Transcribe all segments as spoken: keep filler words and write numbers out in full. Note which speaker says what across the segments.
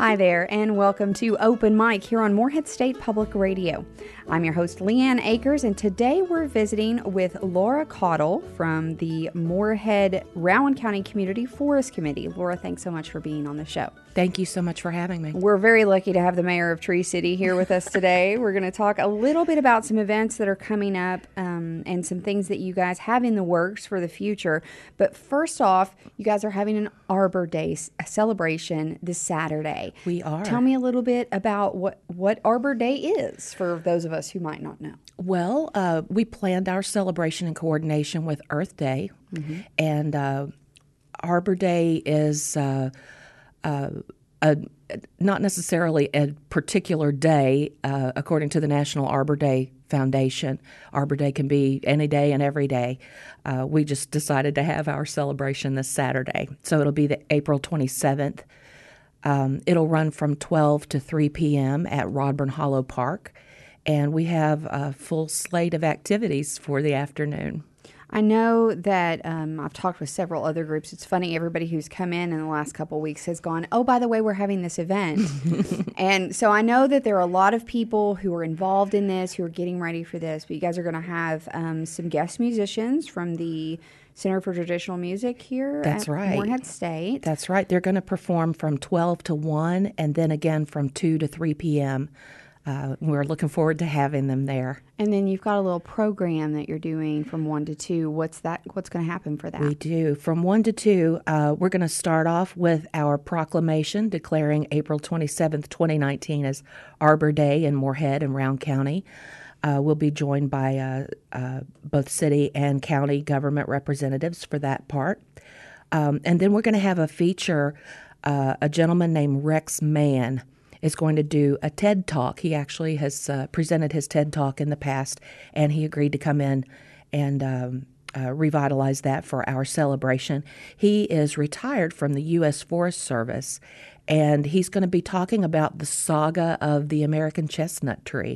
Speaker 1: Hi there, and welcome to Open Mic here on Morehead State Public Radio. I'm your host, Leanne Akers, and today we're visiting with Laura Caudle from the Morehead Rowan County Community Forest Committee. Laura, thanks so much for being on the show.
Speaker 2: Thank you so much for having me.
Speaker 1: We're very lucky to have the mayor of Tree City here with us today. We're going to talk a little bit about some events that are coming up um, and some things that you guys have in the works for the future. But first off, you guys are having an Arbor Day celebration this Saturday.
Speaker 2: We are.
Speaker 1: Tell me a little bit about what, what Arbor Day is for those of us who might not know.
Speaker 2: Well, uh, we planned our celebration in coordination with Earth Day, mm-hmm. and uh, Arbor Day is uh, uh, a, not necessarily a particular day, uh, according to the National Arbor Day Foundation. Arbor Day can be any day and every day. Uh, we just decided to have our celebration this Saturday, so it'll be the April twenty-seventh. Um, it'll run from twelve to three p.m. at Rodburn Hollow Park, and we have a full slate of activities for the afternoon.
Speaker 1: I know that um, I've talked with several other groups. It's funny, everybody who's come in in the last couple of weeks has gone, oh, by the way, we're having this event. And so I know that there are a lot of people who are involved in this, who are getting ready for this, but you guys are going to have um, some guest musicians from the Center for Traditional Music here
Speaker 2: That's
Speaker 1: at
Speaker 2: right.
Speaker 1: Morehead State.
Speaker 2: That's right. They're going to perform from twelve to one and then again from two to three p.m. Uh, we're looking forward to having them there.
Speaker 1: And then you've got a little program that you're doing from one to two. What's that? What's going to happen for that?
Speaker 2: We do. From one to two, uh, we're going to start off with our proclamation declaring April twenty-seventh, twenty nineteen as Arbor Day in Morehead and Rowan County. Uh, we'll be joined by uh, uh, both city and county government representatives for that part. Um, and then we're going to have a feature. Uh, a gentleman named Rex Mann is going to do a TED Talk. He actually has uh, presented his TED Talk in the past, and he agreed to come in and um, uh, revitalize that for our celebration. He is retired from the U S Forest Service, and he's going to be talking about the saga of the American chestnut tree.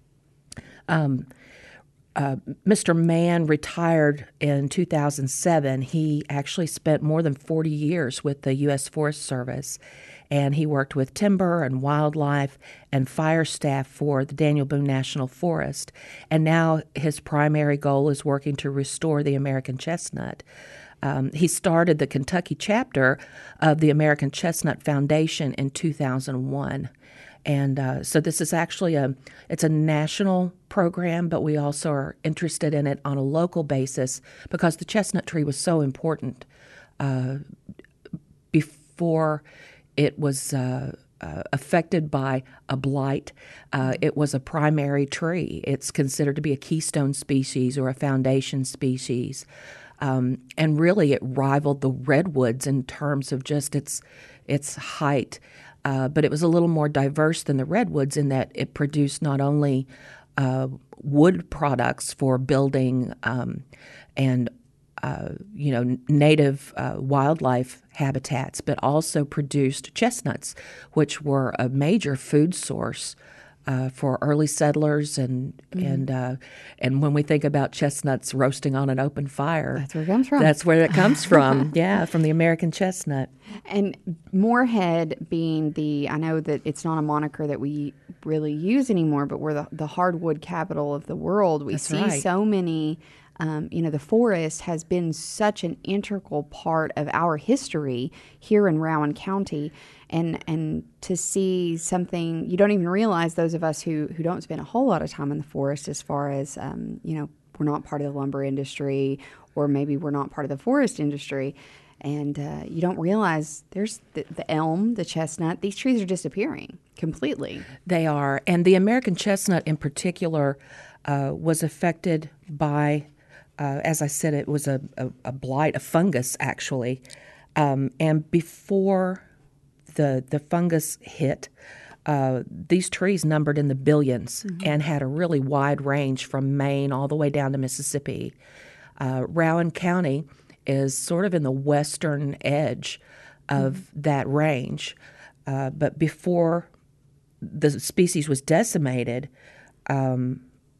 Speaker 2: Um, uh, Mister Mann retired in two thousand seven. He actually spent more than forty years with the U S Forest Service, and he worked with timber and wildlife and fire staff for the Daniel Boone National Forest. And now his primary goal is working to restore the American chestnut. Um, he started the Kentucky chapter of the American Chestnut Foundation in two thousand one. And uh, so this is actually a it's a national program, but we also are interested in it on a local basis because the chestnut tree was so important uh, before it was uh, uh, affected by a blight. Uh, it was a primary tree. It's considered to be a keystone species or a foundation species. Um, and really it rivaled the redwoods in terms of just its its height. Uh, but it was a little more diverse than the redwoods in that it produced not only uh, wood products for building um, and uh, you know native uh, wildlife habitats, but also produced chestnuts, which were a major food source uh, for early settlers. And mm-hmm. and uh, and when we think about chestnuts roasting on an open fire,
Speaker 1: that's where it comes from.
Speaker 2: That's where it comes from. Yeah, from the American chestnut.
Speaker 1: And Morehead being the, I know that it's not a moniker that we really use anymore, but we're the, the hardwood capital of the world. We
Speaker 2: That's
Speaker 1: see
Speaker 2: right.
Speaker 1: so many, um, you know, the forest has been such an integral part of our history here in Rowan County. And and to see something, you don't even realize, those of us who, who don't spend a whole lot of time in the forest as far as, um, you know, we're not part of the lumber industry, or maybe we're not part of the forest industry. And uh, you don't realize there's the, the elm, the chestnut, these trees are disappearing completely.
Speaker 2: They are. And the American chestnut in particular uh, was affected by, uh, as I said, it was a, a, a blight, a fungus actually. Um, and before the, the fungus hit, uh, these trees numbered in the billions mm-hmm. and had a really wide range from Maine all the way down to Mississippi. Uh, Rowan County is sort of in the western edge of mm-hmm. that range. Uh, but before the species was decimated, um,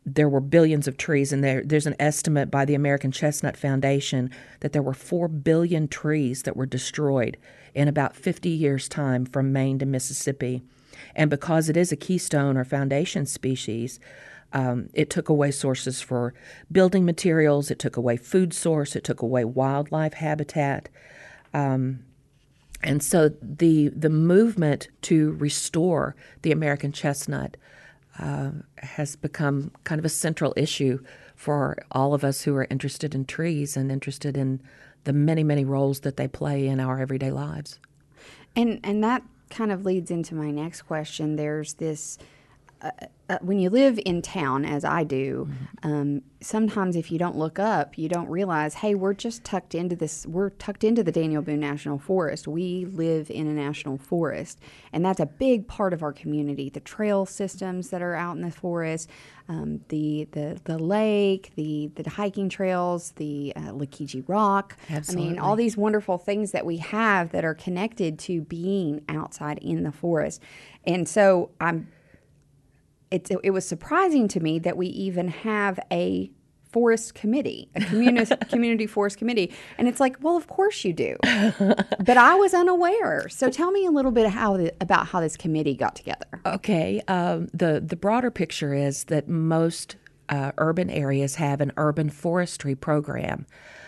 Speaker 2: there were billions of trees, and there, there's an estimate by the American Chestnut Foundation that there were four billion trees that were destroyed in about fifty years' time from Maine to Mississippi. And because it is a keystone or foundation species, um, it took away sources for building materials, it took away food source, it took away wildlife habitat. Um, and so the the movement to restore the American chestnut Uh, has become kind of a central issue for all of us who are interested in trees and interested in the many, many roles that they play in our everyday lives.
Speaker 1: And and that kind of leads into my next question. There's this, uh, uh, when you live in town, as I do, mm-hmm. um, sometimes if you don't look up, you don't realize, hey, we're just tucked into this, we're tucked into the Daniel Boone National Forest. We live in a national forest, and that's a big part of our community. The trail systems that are out in the forest, um, the, the the lake, the, the hiking trails, the uh, Lakiji Rock.
Speaker 2: Absolutely.
Speaker 1: I mean, all these wonderful things that we have that are connected to being outside in the forest. And so I'm It, it was surprising to me that we even have a forest committee, a community community forest committee. And it's like, well, of course you do. But I was unaware. So tell me a little bit how the, about how this committee got together.
Speaker 2: Okay. Um, the, the broader picture is that most uh, urban areas have an urban forestry program.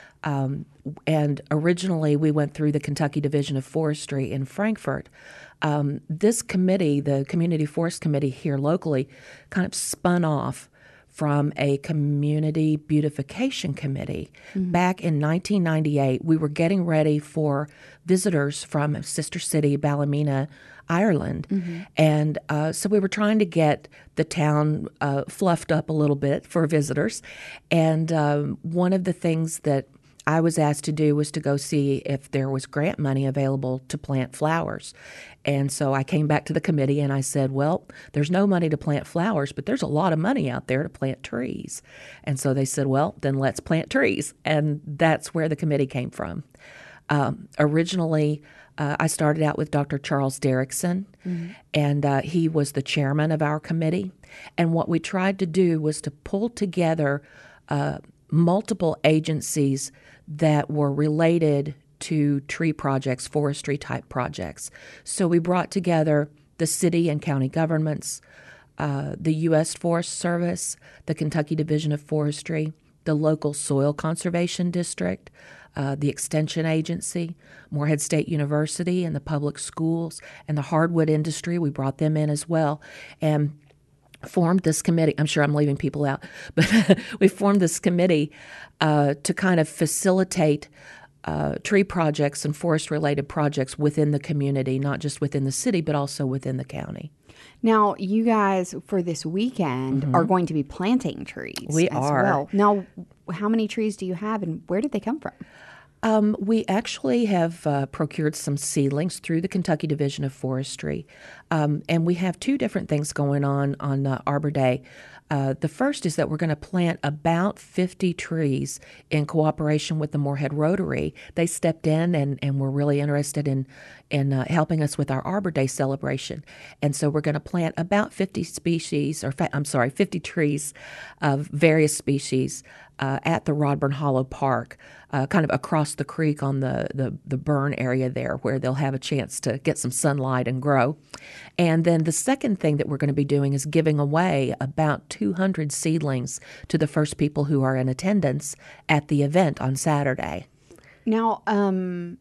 Speaker 2: Um, and originally we went through the Kentucky Division of Forestry in Frankfort. Um, this committee, the Community Forest Committee here locally, kind of spun off from a community beautification committee. Mm-hmm. Back in nineteen ninety-eight, we were getting ready for visitors from sister city, Ballymena, Ireland. Mm-hmm. And uh, so we were trying to get the town uh, fluffed up a little bit for visitors. And um, one of the things that I was asked to do was to go see if there was grant money available to plant flowers. And so I came back to the committee and I said, well, there's no money to plant flowers, but there's a lot of money out there to plant trees. And so they said, well, then let's plant trees. And that's where the committee came from. Um, originally, uh, I started out with Doctor Charles Derrickson, mm-hmm. and uh, he was the chairman of our committee. And what we tried to do was to pull together uh, multiple agencies that were related to tree projects, forestry type projects. So we brought together the city and county governments, uh, the U S Forest Service, the Kentucky Division of Forestry, the local soil conservation district, uh, the extension agency, Morehead State University, and the public schools, and the hardwood industry. We brought them in as well. And formed this committee. I'm sure I'm leaving people out, but we formed this committee uh, to kind of facilitate uh, tree projects and forest-related projects within the community, not just within the city, but also within the county.
Speaker 1: Now, you guys, for this weekend, mm-hmm. are going to be planting trees.
Speaker 2: We
Speaker 1: as
Speaker 2: are.
Speaker 1: Well. Now, how many trees do you have, and where did they come from?
Speaker 2: Um, we actually have uh, procured some seedlings through the Kentucky Division of Forestry, um, and we have two different things going on on uh, Arbor Day. Uh, the first is that we're going to plant about fifty trees in cooperation with the Morehead Rotary. They stepped in and, and were really interested in in uh, helping us with our Arbor Day celebration. And so we're going to plant about fifty species, or fa- I'm sorry, fifty trees of various species uh, at the Rodburn Hollow Park, uh, kind of across the creek on the, the, the burn area there, where they'll have a chance to get some sunlight and grow. And then the second thing that we're going to be doing is giving away about two hundred seedlings to the first people who are in attendance at the event on Saturday.
Speaker 1: Now, um,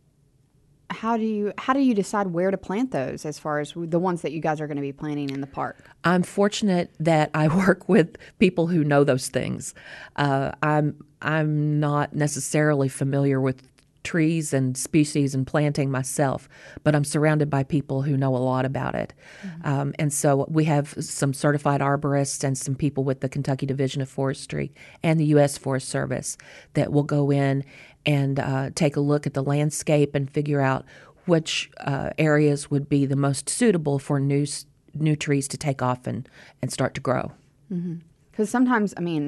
Speaker 1: how do you how do you decide where to plant those, as far as the ones that you guys are going to be planting in the park?
Speaker 2: I'm fortunate that I work with people who know those things. Uh, I'm I'm not necessarily familiar with trees and species and planting myself, but I'm surrounded by people who know a lot about it. Mm-hmm. Um, and so we have some certified arborists and some people with the Kentucky Division of Forestry and the U S Forest Service that will go in and uh, take a look at the landscape and figure out which uh, areas would be the most suitable for new new trees to take off and, and start to grow.
Speaker 1: Mm-hmm. Because sometimes, I mean,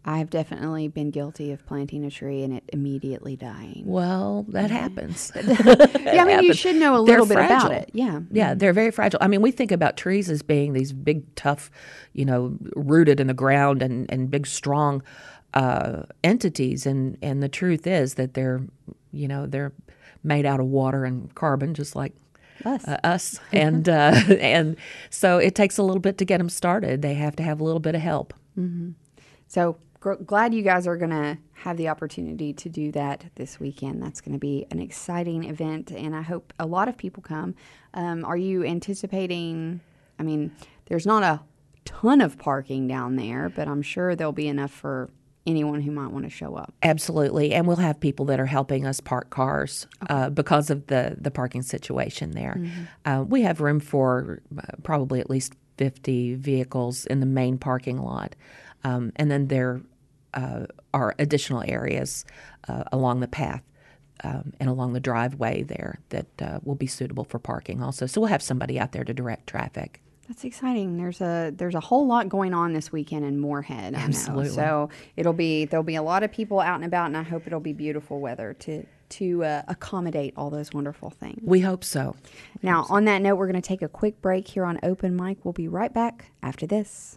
Speaker 1: I've definitely been guilty of planting a tree and it immediately dying.
Speaker 2: Well, that happens.
Speaker 1: Yeah, I mean, you
Speaker 2: happens.
Speaker 1: should know a
Speaker 2: They're
Speaker 1: little bit
Speaker 2: fragile.
Speaker 1: about it. Yeah.
Speaker 2: Yeah, they're very fragile. I mean, we think about trees as being these big, tough, you know, rooted in the ground and, and big, strong uh, entities. And, and the truth is that they're, you know, they're made out of water and carbon, just like
Speaker 1: Us.
Speaker 2: uh, us. And, uh, and so it takes a little bit to get them started. They have to have a little bit of help.
Speaker 1: Mm-hmm. So gr- glad you guys are going to have the opportunity to do that this weekend. That's going to be an exciting event, and I hope a lot of people come. Um, are you anticipating, I mean, there's not a ton of parking down there, but I'm sure there'll be enough for anyone who might want to show up.
Speaker 2: Absolutely. And we'll have people that are helping us park cars okay. uh, because of the, the parking situation there. Mm-hmm. Uh, we have room for uh, probably at least fifty vehicles in the main parking lot. Um, and then there uh, are additional areas uh, along the path um, and along the driveway there that uh, will be suitable for parking also. So we'll have somebody out there to direct traffic.
Speaker 1: That's exciting. There's a there's a whole lot going on this weekend in Moorhead. I
Speaker 2: Absolutely.
Speaker 1: know. So it'll be there'll be a lot of people out and about, and I hope it'll be beautiful weather to to uh, accommodate all those wonderful things.
Speaker 2: We hope so. We
Speaker 1: now,
Speaker 2: hope so.
Speaker 1: On that note, we're going to take a quick break here on Open Mic. We'll be right back after this.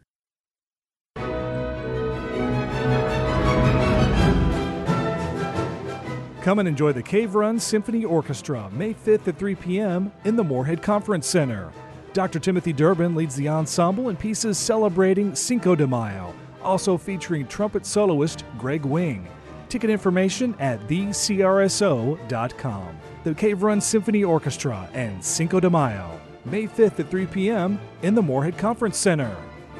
Speaker 3: Come and enjoy the Cave Run Symphony Orchestra May fifth at three p.m. in the Moorhead Conference Center. Doctor Timothy Durbin leads the ensemble in pieces celebrating Cinco de Mayo, also featuring trumpet soloist Greg Wing. Ticket information at the c r s o dot com. The Cave Run Symphony Orchestra and Cinco de Mayo, May fifth at three p.m. in the Moorhead Conference Center.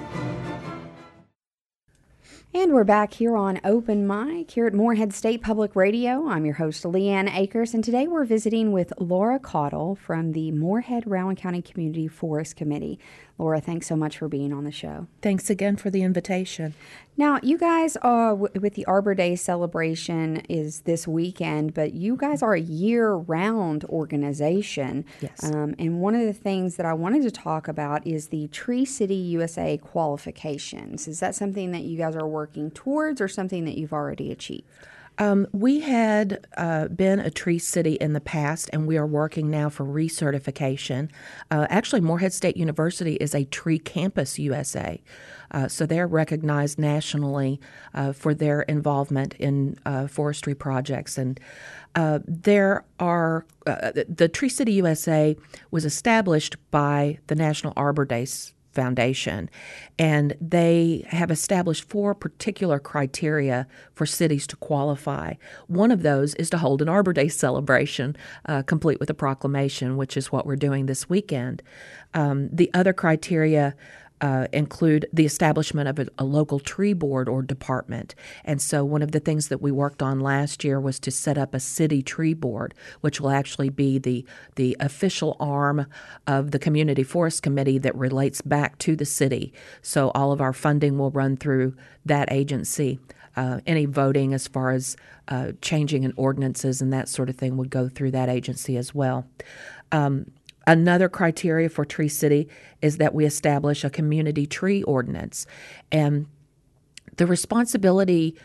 Speaker 1: And we're back here on Open Mic here at Moorhead State Public Radio. I'm your host, Leanne Akers, and today we're visiting with Laura Caudle from the Moorhead-Rowan County Community Forest Committee. Laura, thanks so much for being on the show.
Speaker 2: Thanks again for the invitation.
Speaker 1: Now, you guys are, w- with the Arbor Day celebration is this weekend, but you guys are a year-round organization.
Speaker 2: Yes.
Speaker 1: Um, and one of the things that I wanted to talk about is the Tree City U S A qualifications. Is that something that you guys are working towards or something that you've already achieved?
Speaker 2: Um, we had uh, been a tree city in the past, and we are working now for recertification. Uh, actually, Moorhead State University is a Tree Campus U S A, uh, so they're recognized nationally uh, for their involvement in uh, forestry projects. And uh, there are uh, the Tree City U S A was established by the National Arbor Day Foundation, and they have established four particular criteria for cities to qualify. One of those is to hold an Arbor Day celebration, uh, complete with a proclamation, which is what we're doing this weekend. Um, the other criteria Uh, include the establishment of a, a local tree board or department. And so one of the things that we worked on last year was to set up a city tree board, which will actually be the, the official arm of the Community Forest Committee that relates back to the city. So all of our funding will run through that agency. Uh, any voting as far as uh, changing in ordinances and that sort of thing would go through that agency as well. Um, Another criteria for Tree City is that we establish a community tree ordinance. And the responsibility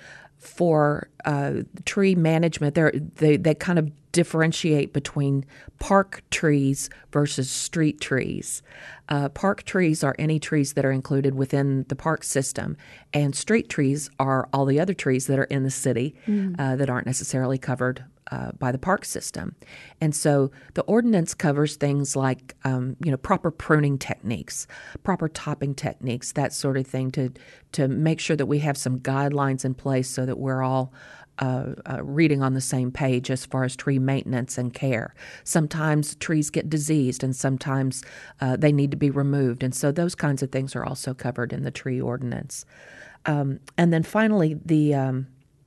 Speaker 2: for uh, tree management, they they kind of differentiate between park trees versus street trees. Uh, park trees are any trees that are included within the park system, and street trees are all the other trees that are in the city mm. uh, that aren't necessarily covered Uh, by the park system. And so the ordinance covers things like, um, you know, proper pruning techniques, proper topping techniques, that sort of thing, to to make sure that we have some guidelines in place so that we're all uh, uh, reading on the same page as far as tree maintenance and care. Sometimes trees get diseased, and sometimes uh, they need to be removed. And so those kinds of things are also covered in the tree ordinance. Um, and then finally, the um,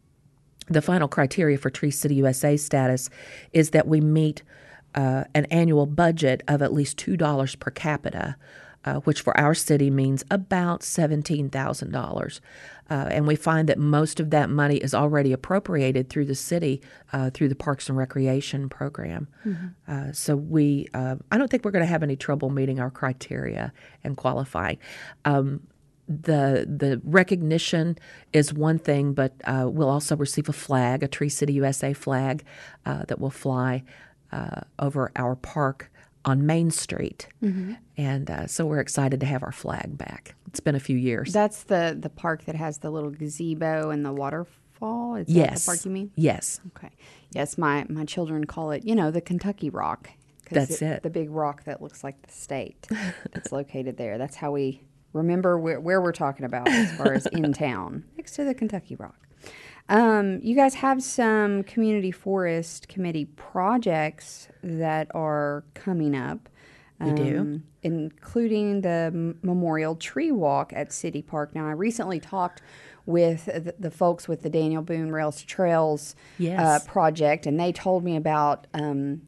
Speaker 2: The final criteria for Tree City U S A status is that we meet uh, an annual budget of at least two dollars per capita, uh, which for our city means about seventeen thousand dollars. Uh, and we find that most of that money is already appropriated through the city, uh, through the Parks and Recreation program. Mm-hmm. Uh, so we, uh, I don't think we're going to have any trouble meeting our criteria and qualifying. Um, the the recognition is one thing, but uh, we'll also receive a flag, a Tree City U S A flag, uh, that will fly uh, over our park on Main Street. Mm-hmm. And uh, so we're excited to have our flag back. It's been a few years.
Speaker 1: That's the, the park that has the little gazebo and the waterfall? Is that
Speaker 2: Yes.
Speaker 1: the park you mean?
Speaker 2: Yes.
Speaker 1: Okay. Yes, my, my children call it, you know, the Kentucky Rock. 'Cause
Speaker 2: That's it.
Speaker 1: The big rock that looks like the state. It's located there. That's how we remember where, where we're talking about as far as in town, next to the Kentucky Rock. Um, you guys have some community forest committee projects that are coming up.
Speaker 2: We do.
Speaker 1: Um, including the M- Memorial Tree Walk at City Park. Now, I recently talked with the, the folks with the Daniel Boone Rails to Trails
Speaker 2: Yes.
Speaker 1: uh, project, and they told me about um,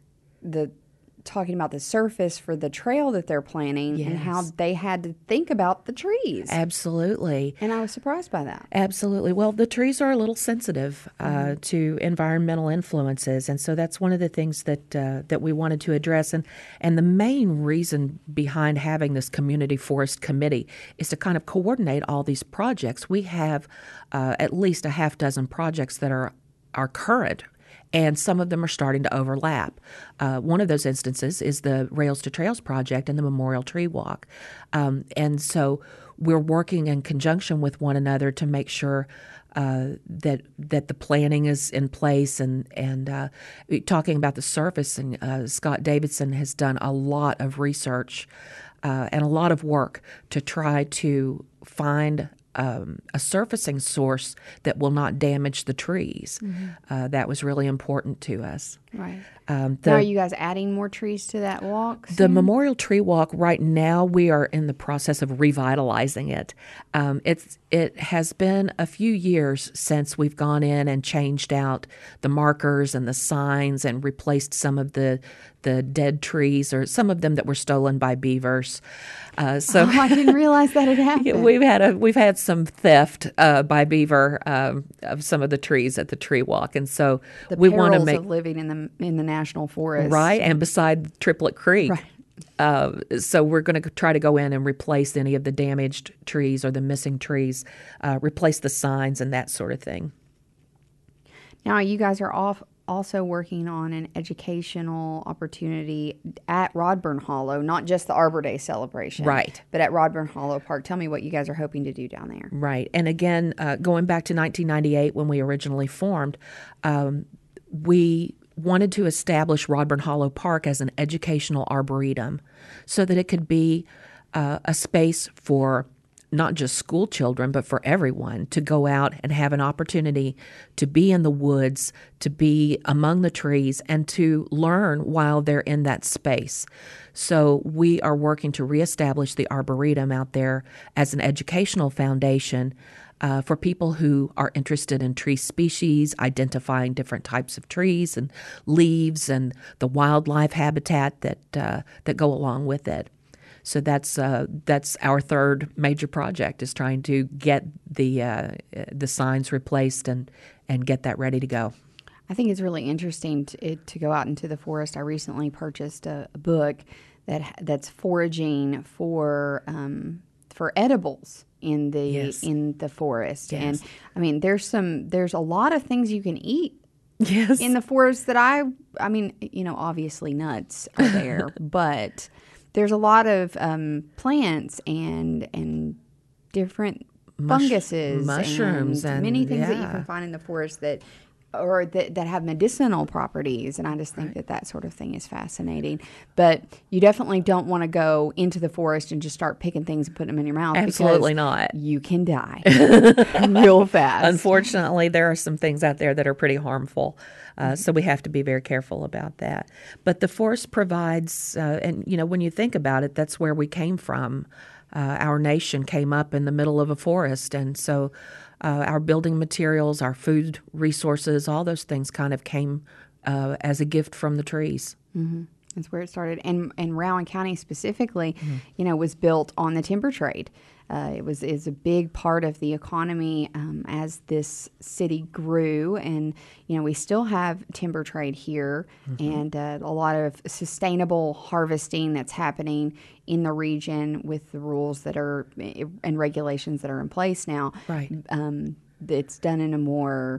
Speaker 1: the talking about the surface for the trail that they're planning and how
Speaker 2: Yes.
Speaker 1: they had to think about the trees.
Speaker 2: Absolutely.
Speaker 1: And I was surprised by that.
Speaker 2: Absolutely. Well, the trees are a little sensitive uh,
Speaker 1: Mm-hmm.
Speaker 2: to environmental influences, and so that's one of the things that uh, that we wanted to address. And and the main reason behind having this community forest committee is to kind of coordinate all these projects. We have uh, at least a half dozen projects that are are current. And some of them are starting to overlap. Uh, one of those instances is the Rails to Trails project and the Memorial Tree Walk. Um, and so we're working in conjunction with one another to make sure uh, that that the planning is in place. And, and uh, talking about the surface, and uh, Scott Davidson has done a lot of research uh, and a lot of work to try to find Um, a surfacing source that will not damage the trees. Mm-hmm. Uh, that was really important to us.
Speaker 1: Right.
Speaker 2: Um, the,
Speaker 1: Now, are you guys adding more trees to that walk?
Speaker 2: the
Speaker 1: soon?
Speaker 2: Memorial Tree Walk, right now, we are in the process of revitalizing it. Um, it's it has been a few years since we've gone in and changed out the markers and the signs and replaced some of the the dead trees, or some of them that were stolen by beavers. Uh, so
Speaker 1: Oh, I didn't realize that had happened.
Speaker 2: Yeah, we've had a we've had some theft uh, by beaver um, of some of the trees at the tree walk, and so
Speaker 1: the
Speaker 2: we want to
Speaker 1: perils
Speaker 2: make
Speaker 1: of living in the in the national forest,
Speaker 2: right and beside Triplet Creek.
Speaker 1: Right.
Speaker 2: Uh, so we're going to try to go in and replace any of the damaged trees or the missing trees, uh, replace the signs and that sort of thing.
Speaker 1: Now, you guys are off also working on an educational opportunity at Rodburn Hollow, not just the Arbor Day celebration,
Speaker 2: Right.
Speaker 1: but at Rodburn Hollow Park. Tell me what you guys are hoping to do down there.
Speaker 2: Right. And again, uh, going back to nineteen ninety-eight when we originally formed, um, we wanted to establish Rodburn Hollow Park as an educational arboretum so that it could be uh, a space for not just school children, but for everyone to go out and have an opportunity to be in the woods, to be among the trees, and to learn while they're in that space. So we are working to reestablish the Arboretum out there as an educational foundation uh, for people who are interested in tree species, identifying different types of trees and leaves and the wildlife habitat that uh, that go along with it. So that's uh, that's our third major project, is trying to get the uh, the signs replaced and, and get that ready to go.
Speaker 1: I think it's really interesting to, it, to go out into the forest. I recently purchased a, a book that that's foraging for um, for edibles in the
Speaker 2: Yes.
Speaker 1: in the forest.
Speaker 2: Yes.
Speaker 1: And I mean, there's some there's a lot of things you can eat
Speaker 2: Yes.
Speaker 1: in the forest that I I mean, you know, obviously nuts are there, but there's a lot of um, plants and and different
Speaker 2: Mush-
Speaker 1: funguses,
Speaker 2: mushrooms
Speaker 1: and,
Speaker 2: and-
Speaker 1: many things that you
Speaker 2: yeah.
Speaker 1: can find in the forest that or that, that have medicinal properties. And I just think that that sort of thing is fascinating. But you definitely don't want to go into the forest and just start picking things and putting them in your mouth.
Speaker 2: Absolutely
Speaker 1: because
Speaker 2: not.
Speaker 1: You can die real fast.
Speaker 2: Unfortunately, there are some things out there that are pretty harmful, uh, so we have to be very careful about that. But the forest provides, uh, and you know, when you think about it, that's where we came from. Uh, our nation came up in the middle of a forest, and so uh, our building materials, our food resources, all those things kind of came uh, as a gift from the trees.
Speaker 1: Mm-hmm. That's where it started. And and Rowan County specifically, mm-hmm. you know, was built on the timber trade. Uh, it was is a big part of the economy um, as this city grew, and you know we still have timber trade here, mm-hmm. and uh, a lot of sustainable harvesting that's happening in the region with the rules that are and regulations that are in place now.
Speaker 2: Right,
Speaker 1: um, it's done in a more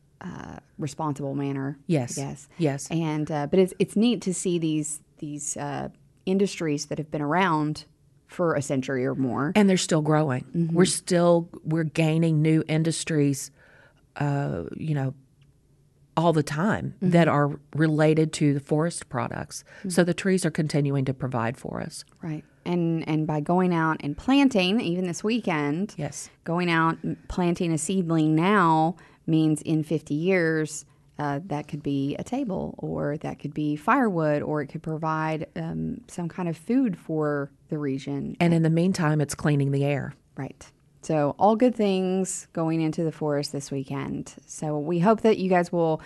Speaker 1: uh, responsible manner.
Speaker 2: Yes,
Speaker 1: I guess.
Speaker 2: Yes,
Speaker 1: and uh, but it's it's neat to see these these uh, industries that have been around for a century or more,
Speaker 2: and they're still growing. Mm-hmm. We're still we're gaining new industries, uh, you know, all the time mm-hmm. that are related to the forest products. Mm-hmm. So the trees are continuing to provide for us.
Speaker 1: Right, and and by going out and planting, even this weekend,
Speaker 2: yes,
Speaker 1: going out and planting a seedling now means in fifty years. Uh, that could be a table, or that could be firewood, or it could provide um, some kind of food for the region.
Speaker 2: And in the meantime, it's cleaning the air.
Speaker 1: Right. So all good things going into the forest this weekend. So we hope that you guys will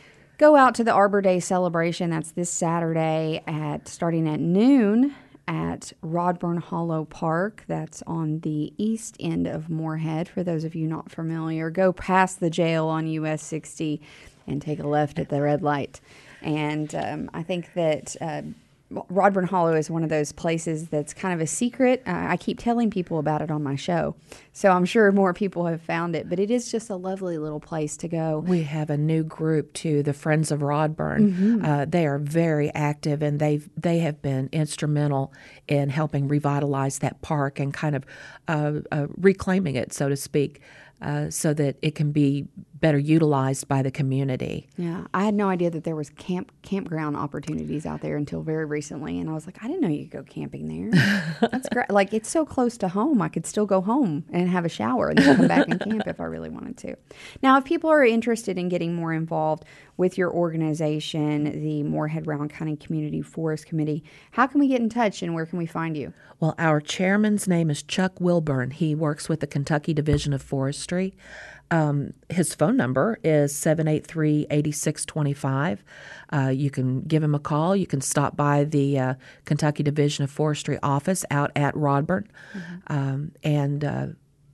Speaker 1: go out to the Arbor Day celebration. That's this Saturday at starting at noon at Rodburn Hollow Park. That's on the east end of Moorhead. For those of you not familiar, go past the jail on U S sixty and take a left at the red light. And um, I think that uh, Rodburn Hollow is one of those places that's kind of a secret. Uh, I keep telling people about it on my show, so I'm sure more people have found it. But it is just a lovely little place to go.
Speaker 2: We have a new group too, the Friends of Rodburn. Mm-hmm. Uh, they are very active, and they've they have been instrumental in helping revitalize that park and kind of uh, uh, reclaiming it, so to speak, uh, so that it can be better utilized by the community.
Speaker 1: Yeah, I had no idea that there was camp campground opportunities out there until very recently, and I was like, I didn't know you could go camping there. That's great. Like, it's so close to home. I could still go home and have a shower and then come back and camp if I really wanted to. Now, if people are interested in getting more involved with your organization, the Moorhead Rowan County Community Forest Committee, how can we get in touch and where can we find you?
Speaker 2: Well, our chairman's name is Chuck Wilburn. He works with the Kentucky Division of Forestry. Um, his phone number is seven eight three, eight six two five. Uh, you can give him a call. You can stop by the uh, Kentucky Division of Forestry office out at Rodburn. Mm-hmm. Um, and uh,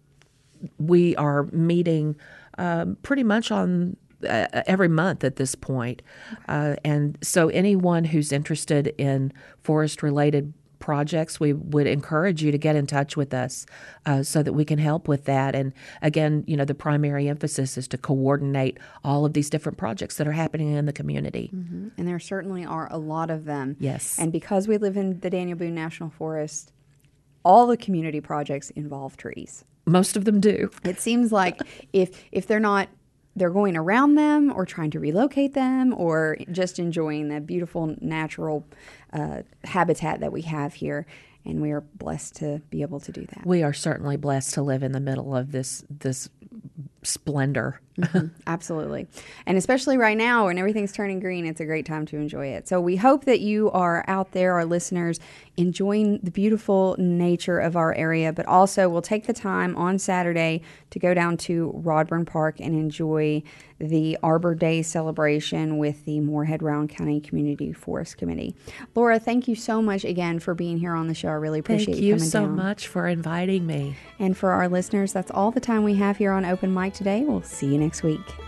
Speaker 2: we are meeting um, pretty much on uh, every month at this point. Okay. Uh, and so anyone who's interested in forest-related projects, we would encourage you to get in touch with us uh, so that we can help with that. And again, you know, the primary emphasis is to coordinate all of these different projects that are happening in the community.
Speaker 1: Mm-hmm. And there certainly are a lot of them.
Speaker 2: Yes.
Speaker 1: And because we live in the Daniel Boone National Forest, all the community projects involve trees.
Speaker 2: Most of them do.
Speaker 1: It seems like if if they're not they're going around them or trying to relocate them or just enjoying the beautiful natural uh, habitat that we have here. And we are blessed to be able to do that.
Speaker 2: We are certainly blessed to live in the middle of this this splendor.
Speaker 1: Mm-hmm. Absolutely. And especially right now when everything's turning green, it's a great time to enjoy it. So we hope that you are out there, our listeners, enjoying the beautiful nature of our area, but also we'll take the time on Saturday to go down to Rodburn Park and enjoy the Arbor Day celebration with the Moorhead Rowan County Community Forest Committee. Laura, thank you so much again for being here on the show. I really appreciate
Speaker 2: thank
Speaker 1: you
Speaker 2: you
Speaker 1: coming
Speaker 2: so
Speaker 1: down.
Speaker 2: much for inviting me.
Speaker 1: And for our listeners, that's all the time we have here on Open Mic today. We'll see you next week.